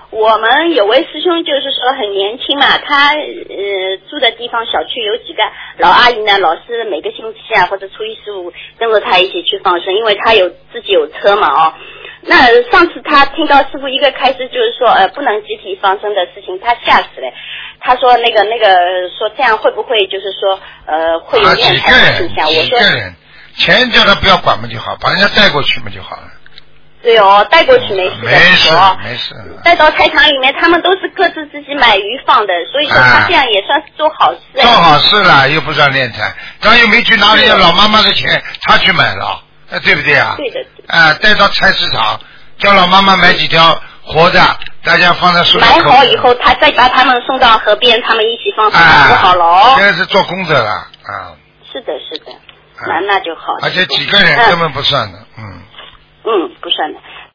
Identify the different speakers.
Speaker 1: 我们有位师兄就是说很年轻嘛，他住的地方小区有几个老阿姨呢，老是每个星期啊或者初一十五跟着他一起去放生，因为他自己有车嘛哦。那上次他听到师傅一个开始就是说不能集体放生的事情，他吓死了。他说那个说这样会不会就是说会有敛财的现象？我说
Speaker 2: 几个人，钱叫他不要管嘛就好，把人家带过去嘛就好了。
Speaker 1: 对哦，带过去没事的。
Speaker 2: 没事。
Speaker 1: 带到菜场里面，他们都是各自自己买鱼放的，所以说他这样也算是做好事。
Speaker 2: 做好事了，又不算敛财，他又没去拿人家老妈妈的钱，他去买了，对不对啊？
Speaker 1: 对的。
Speaker 2: 带到菜市场，叫老妈妈买几条活的，大家放在树上。
Speaker 1: 买好以后，他再把他们送到河边，他们一起放生就好了哦。
Speaker 2: 现在是做功德了啊。
Speaker 1: 是的，是的，那就好。
Speaker 2: 而且几个人根本不算的，
Speaker 1: 不算的。